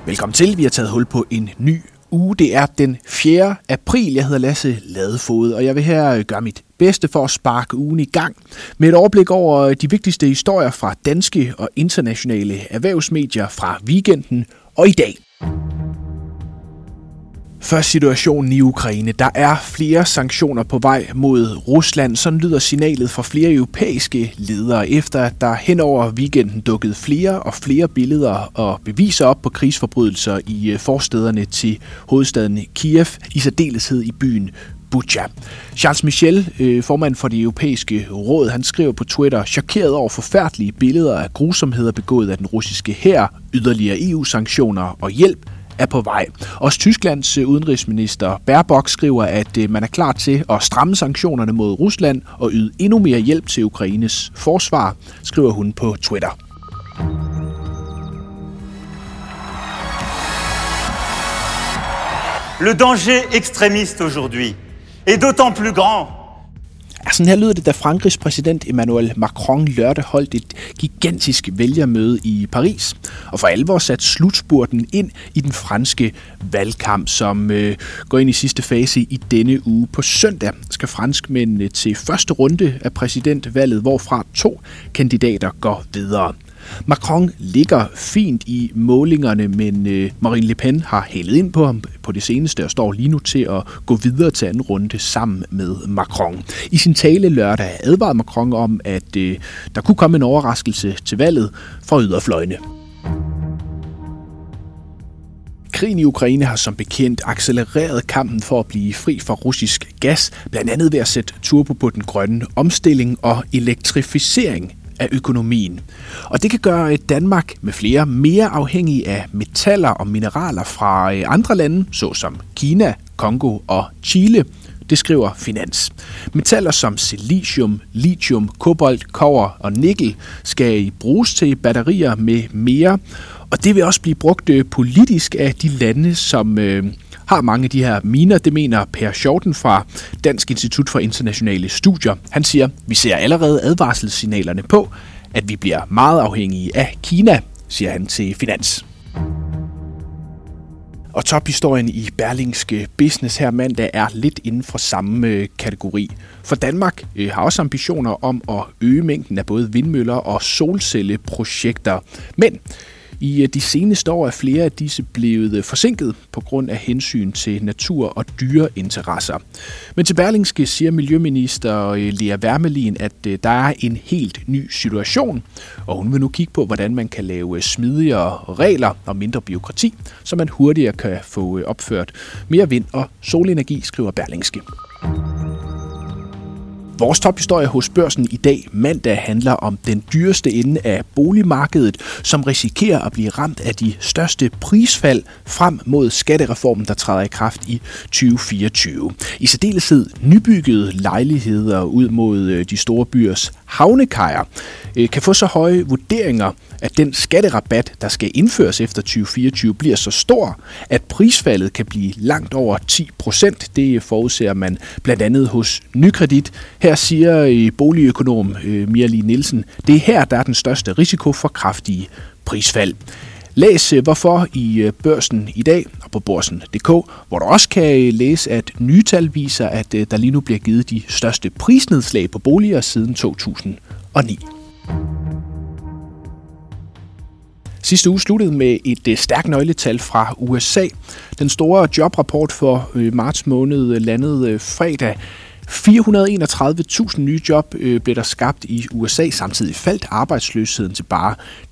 Velkommen til. Vi har taget hul på en ny uge. Det er den 4. april. Jeg hedder Lasse Ladefoged, og jeg vil her gøre mit bedste for at sparke ugen i gang med et overblik over de vigtigste historier fra danske og internationale erhvervsmedier fra weekenden og i dag. Først situationen i Ukraine. Der er flere sanktioner på vej mod Rusland. Sådan lyder signalet fra flere europæiske ledere, efter at der hen over weekenden dukkede flere og flere billeder og beviser op på krigsforbrydelser i forstæderne til hovedstaden Kiev, i særdeleshed i byen Bucha. Charles Michel, formand for det europæiske råd, han skriver på Twitter, chokeret over forfærdelige billeder af grusomheder begået af den russiske hær, yderligere EU-sanktioner og hjælp er på vej. Også Tysklands udenrigsminister Baerbock skriver, at man er klar til at stramme sanktionerne mod Rusland og yde endnu mere hjælp til Ukraines forsvar, skriver hun på Twitter. Le danger extrémiste aujourd'hui est d'autant plus grand. Sådan her lyder det, da Frankrigs præsident Emmanuel Macron lørdag holdt et gigantisk vælgermøde i Paris, og for alvor sat slutspurten ind i den franske valgkamp, som går ind i sidste fase i denne uge. På søndag skal franskmændene til første runde af præsidentvalget, hvorfra 2 kandidater går videre. Macron ligger fint i målingerne, men Marine Le Pen har hældet ind på ham på det seneste og står lige nu til at gå videre til anden runde sammen med Macron. I sin tale lørdag advarede Macron om, at der kunne komme en overraskelse til valget fra yderfløjene. Krigen i Ukraine har som bekendt accelereret kampen for at blive fri for russisk gas, blandt andet ved at sætte turbo på den grønne omstilling og elektrificering af økonomien. Og det kan gøre Danmark med flere mere afhængige af metaller og mineraler fra andre lande, såsom Kina, Congo og Chile. Det skriver Finans. Metaller som silicium, lithium, kobolt, kobber og nikkel skal bruges til batterier med mere, og det vil også blive brugt politisk af de lande, som har mange af de her miner. Det mener Per Shorten fra Dansk Institut for Internationale Studier. Han siger, vi ser allerede advarselssignalerne på, at vi bliver meget afhængige af Kina, siger han til Finans. Og tophistorien i Berlingske Business her mandag er lidt inden for samme kategori. For Danmark har også ambitioner om at øge mængden af både vindmøller og solcelleprojekter. Men i de seneste år er flere af disse blevet forsinket på grund af hensyn til natur- og dyreinteresser. Men til Berlingske siger miljøminister Lea Wermelin, at der er en helt ny situation, og hun vil nu kigge på, hvordan man kan lave smidigere regler og mindre bureaukrati, så man hurtigere kan få opført mere vind- og solenergi, skriver Berlingske. Vores tophistorie hos Børsen i dag mandag handler om den dyreste ende af boligmarkedet, som risikerer at blive ramt af de største prisfald frem mod skattereformen, der træder i kraft i 2024. I særdeleshed nybyggede lejligheder ud mod de store byers havnekajer kan få så høje vurderinger, at den skatterabat, der skal indføres efter 2024, bliver så stor, at prisfaldet kan blive langt over 10%. Det forudser man blandt andet hos Nykredit. Her siger boligøkonom Mirli Nielsen, det er her, der er den største risiko for kraftige prisfald. Læs hvorfor i Børsen i dag og på Børsen.dk, hvor du også kan læse, at nye tal viser, at der lige nu bliver givet de største prisnedslag på boliger siden 2009. Sidste uge sluttede med et stærkt nøgletal fra USA. Den store jobrapport for marts måned landede fredag. 431.000 nye job blev der skabt i USA. Samtidig faldt arbejdsløsheden til bare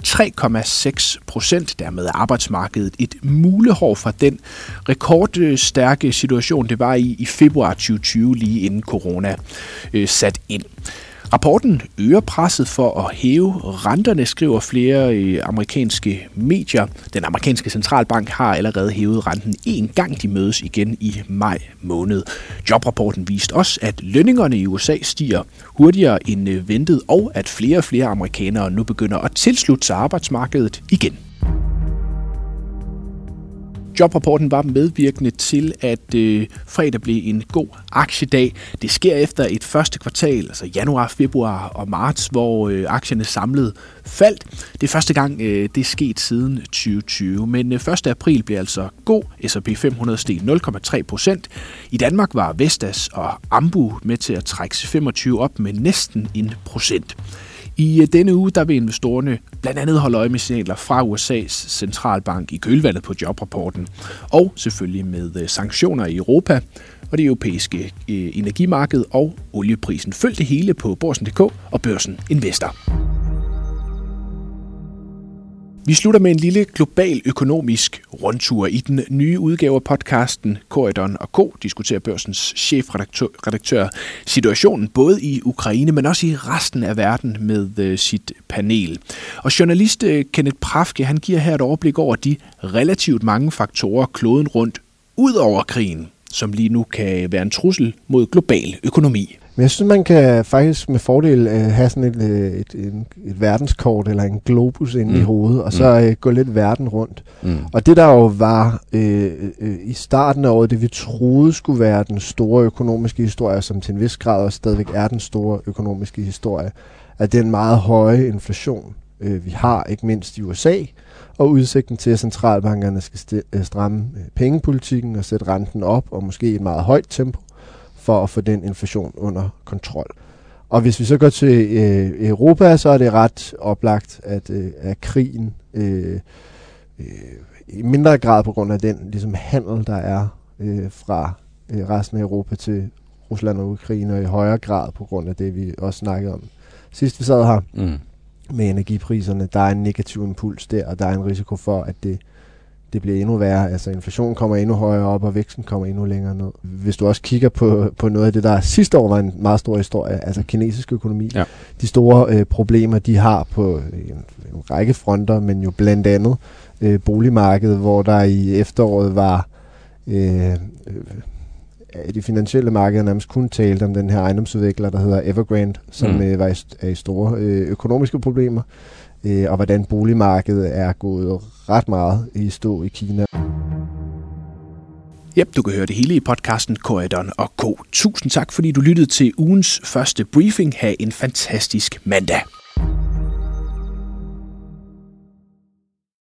3,6%. Dermed er arbejdsmarkedet et mulehår fra den rekordstærke situation, det var i februar 2020, lige inden corona sat ind. Rapporten øger presset for at hæve renterne, skriver flere amerikanske medier. Den amerikanske centralbank har allerede hævet renten 1 gang, de mødes igen i maj måned. Jobrapporten viste også, at lønningerne i USA stiger hurtigere end ventet, og at flere og flere amerikanere nu begynder at tilslutte sig arbejdsmarkedet igen. Jobrapporten var medvirkende til, at fredag blev en god aktiedag. Det sker efter et første kvartal, altså januar, februar og marts, hvor aktierne samlet faldt. Det er første gang, det er sket siden 2020. Men 1. april blev altså god. S&P 500 steg 0,3%. I Danmark var Vestas og Ambu med til at trække 25 op med næsten 1%. I denne uge der vil investorerne blandt andet holde øje med signaler fra USA's centralbank i kølvandet på jobrapporten, og selvfølgelig med sanktioner i Europa og det europæiske energimarked og olieprisen. Følg det hele på Børsen.dk og Børsen Investor. Vi slutter med en lille global økonomisk rundtur. I den nye udgave af podcasten Corydon & Co. diskuterer Børsens chefredaktør situationen både i Ukraine, men også i resten af verden med sit panel. Og journalist Kenneth Prafke, han giver her et overblik over de relativt mange faktorer kloden rundt ud over krigen, som lige nu kan være en trussel mod global økonomi. Men jeg synes, man kan faktisk med fordel have sådan et verdenskort eller en globus inde i hovedet, og så gå lidt verden rundt. Og det der jo var i starten af året, det vi troede skulle være den store økonomiske historie, som til en vis grad også stadigvæk er den store økonomiske historie, at den meget høje inflation, vi har, ikke mindst i USA, og udsigten til, at centralbankerne skal stramme pengepolitikken og sætte renten op, og måske i et meget højt tempo, for at få den inflation under kontrol. Og hvis vi så går til Europa, så er det ret oplagt, at krigen i mindre grad på grund af den ligesom handel, der er fra resten af Europa til Rusland og Ukraine, og i højere grad på grund af det, vi også snakkede om sidst vi sad her med energipriserne. Der er en negativ impuls der, og der er en risiko for, at det bliver endnu værre. Altså inflationen kommer endnu højere op, og væksten kommer endnu længere ned. Hvis du også kigger på noget af det, der sidste år var en meget stor historie, altså kinesisk økonomi. Ja. De store problemer, de har på en række fronter, men jo blandt andet boligmarkedet, hvor der i efteråret var de finansielle markeder nærmest kun talte om den her ejendomsudvikler, der hedder Evergrande, som er i store økonomiske problemer, og hvordan boligmarkedet er gået ret meget i stå i Kina. Yep, du kan høre det hele i podcasten Corydon & Co. Tusind tak, fordi du lyttede til ugens første briefing. Ha' en fantastisk mandag.